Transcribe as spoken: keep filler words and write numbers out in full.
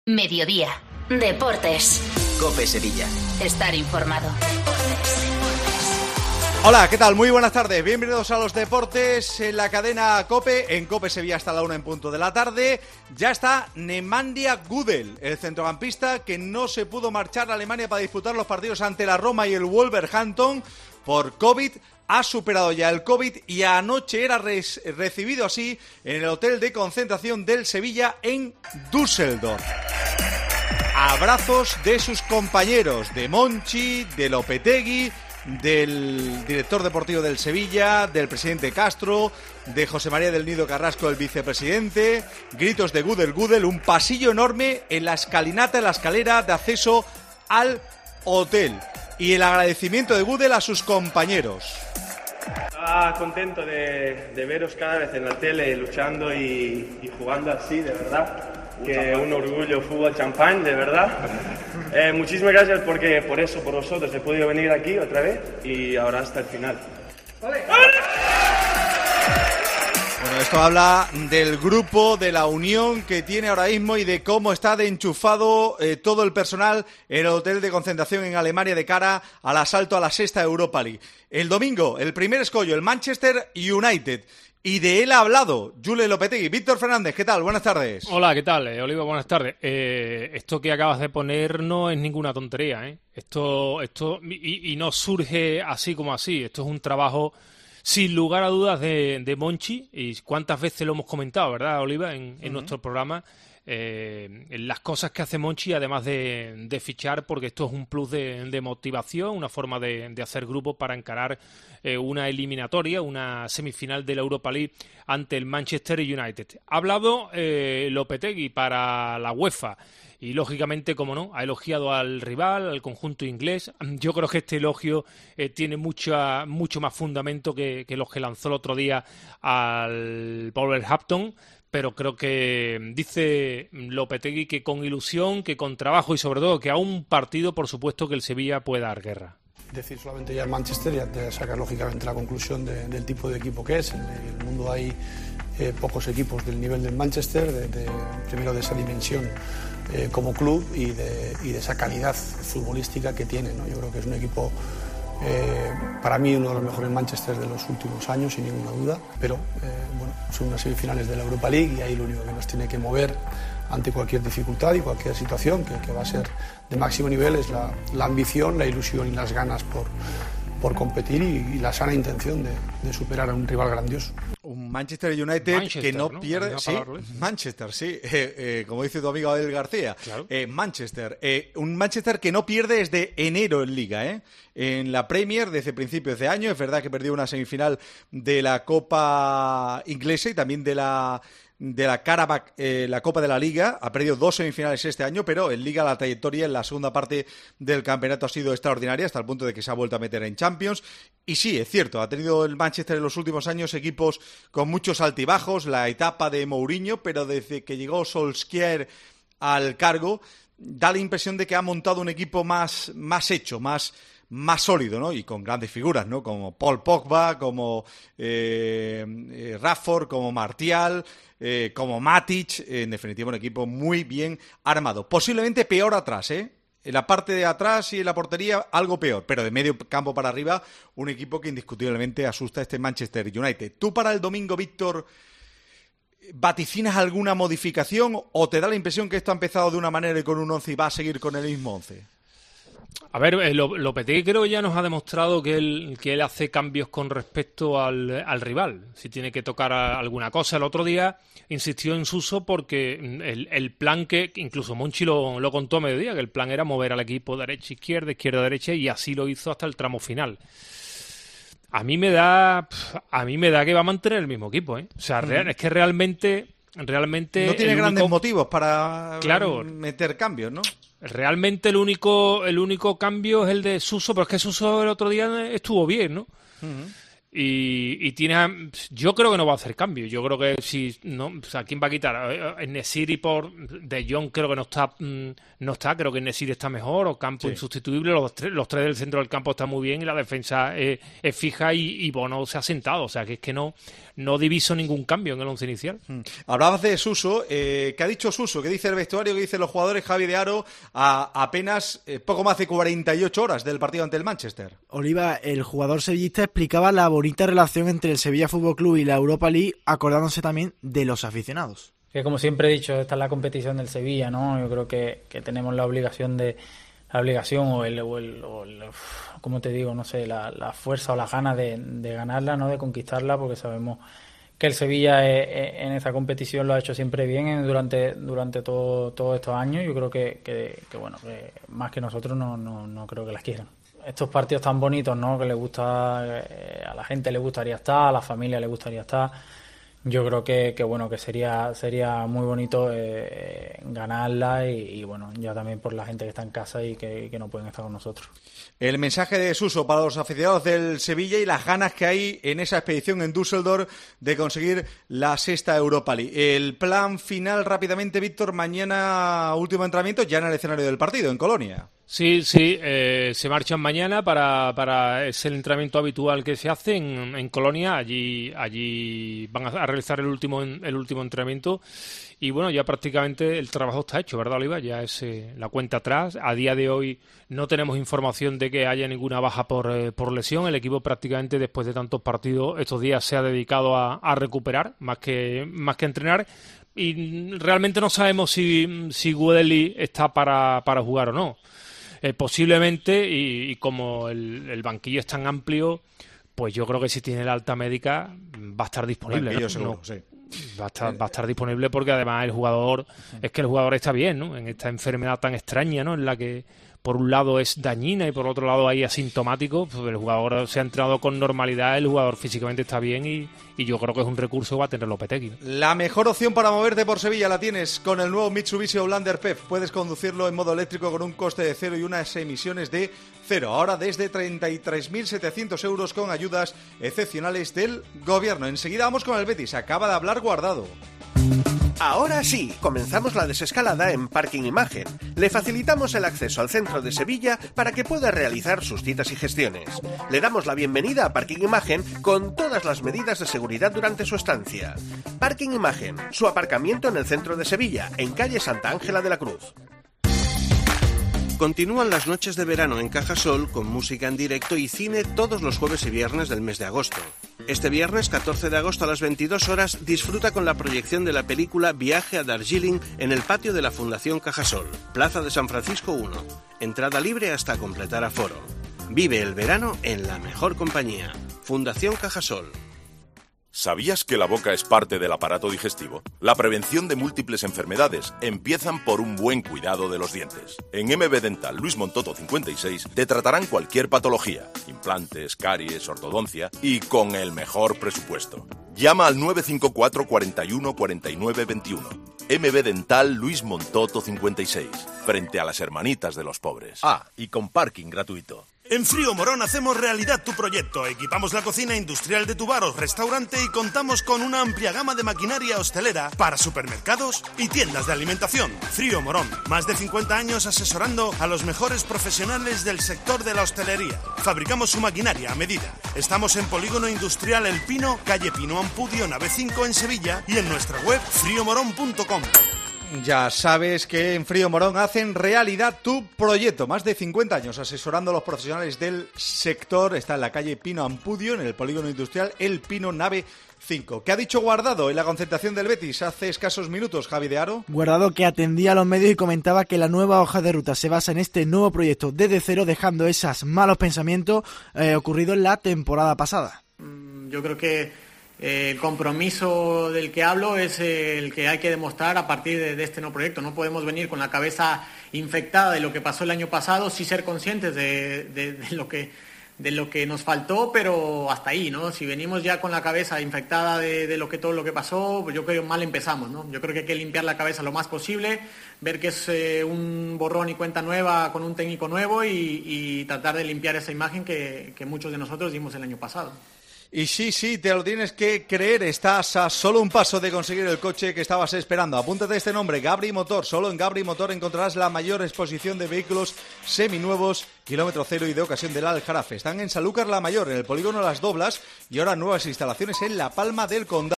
Mediodía. Deportes. COPE Sevilla. Estar informado. Hola, ¿qué tal? Muy buenas tardes. Bienvenidos a los deportes en la cadena COPE. En COPE Sevilla hasta la una en punto de la tarde. Ya está Nemanja Gudel, el centrocampista que no se pudo marchar a Alemania para disputar los partidos ante la Roma y el Wolverhampton por COVID. Ha superado ya el COVID y anoche era res- recibido así en el hotel de concentración del Sevilla en Düsseldorf. Abrazos de sus compañeros, de Monchi, de Lopetegui, del director deportivo del Sevilla, del presidente Castro, de José María del Nido Carrasco, el vicepresidente, gritos de Gudel, Gudel, un pasillo enorme en la escalinata, en la escalera de acceso al hotel. Y el agradecimiento de Gudel a sus compañeros. Ah, contento de, de veros cada vez en la tele luchando y, y jugando así, de verdad. Que un orgullo, fútbol champán, de verdad. Eh, muchísimas gracias porque por eso, por vosotros, he podido venir aquí otra vez y ahora hasta el final. ¡Vale! Bueno, esto habla del grupo, de la unión que tiene ahora mismo y de cómo está de enchufado eh, todo el personal en el hotel de concentración en Alemania de cara al asalto a la sexta Europa League. El domingo, el primer escollo, el Manchester United. Y de él ha hablado Julen Lopetegui. Víctor Fernández, ¿qué tal? Buenas tardes. Hola, ¿qué tal? Eh, Oliva, buenas tardes. Eh, esto que acabas de poner no es ninguna tontería, ¿eh? Esto, esto y, y no surge así como así. Esto es un trabajo, sin lugar a dudas, de, de Monchi. Y cuántas veces lo hemos comentado, ¿verdad, Oliva? En, en uh-huh. nuestro programa. Eh, las cosas que hace Monchi, además de, de fichar, porque esto es un plus de, de motivación, una forma de, de hacer grupo para encarar eh, una eliminatoria, una semifinal de la Europa League ante el Manchester United. Ha hablado eh, Lopetegui para la UEFA y, lógicamente, como no, ha elogiado al rival, al conjunto inglés. Yo creo que este elogio eh, tiene mucha, mucho más fundamento que, que los que lanzó el otro día al Wolverhampton. Pero creo que dice Lopetegui que con ilusión, que con trabajo y sobre todo que a un partido, por supuesto, que el Sevilla puede dar guerra. Decir solamente ya el Manchester, ya te sacas lógicamente la conclusión de, del tipo de equipo que es. En el mundo hay eh, pocos equipos del nivel del Manchester, de, de, primero de esa dimensión eh, como club y de, y de esa calidad futbolística que tiene, ¿no? Yo creo que es un equipo... Eh, para mí uno de los mejores Manchester de los últimos años, sin ninguna duda, pero eh, bueno, son unas semifinales de la Europa League y ahí lo único que nos tiene que mover ante cualquier dificultad y cualquier situación que, que va a ser de máximo nivel es la, la ambición, la ilusión y las ganas por, por competir y, y la sana intención de, de superar a un rival grandioso. Un Manchester United Manchester, que no, ¿no? pierde... Sí, Manchester, sí, eh, eh, como dice tu amigo Abel García. Claro. Eh, Manchester, eh, un Manchester que no pierde desde enero en Liga, ¿eh? En la Premier desde principios de año. Es verdad que perdió una semifinal de la Copa Inglesa y también de la... de la Carabao, eh, la Copa de la Liga. Ha perdido dos semifinales este año, pero en Liga la trayectoria en la segunda parte del campeonato ha sido extraordinaria, hasta el punto de que se ha vuelto a meter en Champions. Y sí, es cierto, ha tenido el Manchester en los últimos años equipos con muchos altibajos, la etapa de Mourinho, pero desde que llegó Solskjaer al cargo, da la impresión de que ha montado un equipo más, más hecho, más... más sólido, ¿no? Y con grandes figuras, ¿no? Como Paul Pogba, como eh, eh, Rashford, como Martial, eh, como Matic. En definitiva, un equipo muy bien armado. Posiblemente peor atrás, ¿eh? En la parte de atrás y en la portería, algo peor. Pero de medio campo para arriba, un equipo que indiscutiblemente asusta a este Manchester United. ¿Tú para el domingo, Víctor, vaticinas alguna modificación o te da la impresión que esto ha empezado de una manera y con un once y va a seguir con el mismo once? A ver, Lopetegui creo ya nos ha demostrado que él, que él hace cambios con respecto al, al rival, si tiene que tocar alguna cosa. El otro día insistió en Suso porque el, el plan que, incluso Monchi lo, lo contó a mediodía, que el plan era mover al equipo derecha-izquierda, izquierda-derecha, y así lo hizo hasta el tramo final. A mí me da a mí me da que va a mantener el mismo equipo, ¿eh? O sea, real, es que realmente... realmente no tiene grandes único... motivos para claro, meter cambios, ¿no? Realmente el único el único cambio es el de Suso, pero es que Suso el otro día estuvo bien, ¿no? Uh-huh. Y, y tiene, yo creo que no va a hacer cambio. Yo creo que si no, o sea, ¿quién va a quitar? En-Nesyri por De Jong creo que no está, no está. Creo que En-Nesyri está mejor, o Campo sí. insustituible. Los tres, los tres del centro del campo están muy bien y la defensa es, es fija y, y Bono se ha sentado. O sea, que es que no, no diviso ningún cambio en el once inicial. Hmm. Hablabas de Suso. Eh, ¿Qué ha dicho Suso? ¿Qué dice el vestuario? ¿Qué dicen los jugadores? Javi de Aro, a apenas eh, poco más de cuarenta y ocho horas del partido ante el Manchester. Oliva, el jugador sevillista explicaba la bonita relación entre el Sevilla Fútbol Club y la Europa League, acordándose también de los aficionados. Que como siempre he dicho, esta es la competición del Sevilla, ¿no? Yo creo que, que tenemos la obligación de la obligación o el, o el, o el ¿cómo te digo? No sé, la, la fuerza o las ganas de, de ganarla, ¿no? De conquistarla, porque sabemos que el Sevilla es, es, en esta competición lo ha hecho siempre bien durante durante todo, todos estos años. Yo creo que, que, que bueno, que más que nosotros no, no, no creo que las quieran. Estos partidos tan bonitos, ¿no? Que le gusta, eh, a la gente le gustaría estar, a la familia le gustaría estar. Yo creo que, que bueno, que sería sería muy bonito eh, ganarla y, y bueno, ya también por la gente que está en casa y que, que no pueden estar con nosotros. El mensaje de Suso para los aficionados del Sevilla y las ganas que hay en esa expedición en Düsseldorf de conseguir la sexta Europa League. El plan final rápidamente, Víctor, mañana último entrenamiento ya en el escenario del partido, en Colonia. Sí, sí, eh, se marchan mañana para, para es el entrenamiento habitual que se hace en, en Colonia. Allí allí van a realizar el último el último entrenamiento y bueno, ya prácticamente el trabajo está hecho, ¿verdad, Oliva? Ya es eh, la cuenta atrás. A día de hoy no tenemos información de que haya ninguna baja por, eh, por lesión. El equipo prácticamente después de tantos partidos estos días se ha dedicado a, a recuperar más que más que entrenar. Y realmente no sabemos si, si Gudelli está para, para jugar o no. Eh, posiblemente, y, y como el, el banquillo es tan amplio, pues yo creo que si tiene la alta médica va a estar disponible. Banquillo, ¿no? seguro, no, sí. Va a, estar, va a estar disponible porque además el jugador, es que el jugador está bien, ¿no? En esta enfermedad tan extraña, ¿no? En la que por un lado es dañina y por otro lado hay asintomático, pues el jugador se ha entrenado con normalidad, el jugador físicamente está bien y, y yo creo que es un recurso que va a tener Lopetegui. La mejor opción para moverte por Sevilla la tienes con el nuevo Mitsubishi Outlander P E F. Puedes conducirlo en modo eléctrico con un coste de cero y unas emisiones de cero. Ahora desde treinta y tres mil setecientos euros con ayudas excepcionales del gobierno. Enseguida vamos con el Betis. Acaba de hablar Guardado. Ahora sí, comenzamos la desescalada en Parking Imagen. Le facilitamos el acceso al centro de Sevilla para que pueda realizar sus citas y gestiones. Le damos la bienvenida a Parking Imagen con todas las medidas de seguridad durante su estancia. Parking Imagen, su aparcamiento en el centro de Sevilla, en calle Santa Ángela de la Cruz. Continúan las noches de verano en Cajasol con música en directo y cine todos los jueves y viernes del mes de agosto. Este viernes, catorce de agosto a las veintidós horas, disfruta con la proyección de la película Viaje a Darjeeling en el patio de la Fundación Cajasol, Plaza de San Francisco uno. Entrada libre hasta completar aforo. Vive el verano en la mejor compañía. Fundación Cajasol. ¿Sabías que la boca es parte del aparato digestivo? La prevención de múltiples enfermedades empiezan por un buen cuidado de los dientes. En M B Dental Luis Montoto cincuenta y seis te tratarán cualquier patología, implantes, caries, ortodoncia y con el mejor presupuesto. Llama al nueve cinco cuatro, cuatro uno, cuatro nueve dos uno. M B Dental Luis Montoto cincuenta y seis, frente a las hermanitas de los pobres. Ah, y con parking gratuito. En Frío Morón hacemos realidad tu proyecto. Equipamos la cocina industrial de tu bar o restaurante y contamos con una amplia gama de maquinaria hostelera para supermercados y tiendas de alimentación. Frío Morón, más de cincuenta años asesorando a los mejores profesionales del sector de la hostelería. Fabricamos su maquinaria a medida. Estamos en Polígono Industrial El Pino, calle Pino Ampudio, nave cinco en Sevilla y en nuestra web frío morón punto com. Ya sabes que en Frío Morón hacen realidad tu proyecto. Más de cincuenta años asesorando a los profesionales del sector. Está en la calle Pino Ampudio, en el polígono industrial El Pino, nave cinco. ¿Qué ha dicho Guardado en la concentración del Betis hace escasos minutos, Javi de Aro? Guardado, que atendía a los medios y comentaba que la nueva hoja de ruta se basa en este nuevo proyecto desde cero, dejando esos malos pensamientos eh, ocurridos en la temporada pasada. Yo creo que el compromiso del que hablo es el que hay que demostrar a partir de, de este nuevo proyecto. No podemos venir con la cabeza infectada de lo que pasó el año pasado, sí ser conscientes de, de, de, lo que, de lo que nos faltó, pero hasta ahí, ¿no? Si venimos ya con la cabeza infectada de, de lo que todo lo que pasó, pues yo creo que mal empezamos, ¿no? Yo creo que hay que limpiar la cabeza lo más posible, ver que es eh, un borrón y cuenta nueva con un técnico nuevo y, y tratar de limpiar esa imagen que, que muchos de nosotros dimos el año pasado. Y sí, sí, te lo tienes que creer, estás a solo un paso de conseguir el coche que estabas esperando. Apúntate este nombre, Gabri Motor. Solo en Gabri Motor encontrarás la mayor exposición de vehículos seminuevos, kilómetro cero y de ocasión del Aljarafe. Están en Sanlúcar la Mayor, en el polígono Las Doblas, y ahora nuevas instalaciones en La Palma del Condado.